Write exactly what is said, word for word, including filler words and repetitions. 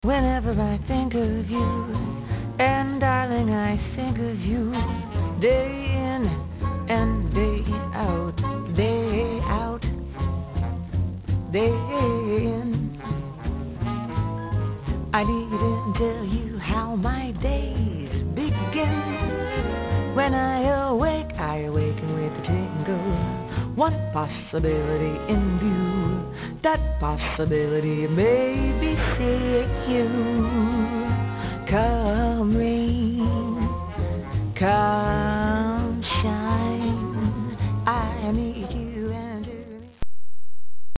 Whenever I think of you, and darling, I think of you, day in and day out, day out, day in. I needn't tell you how my days begin. When I awake, I awaken with a tingle, one possibility in view. That possibility may be seeing you.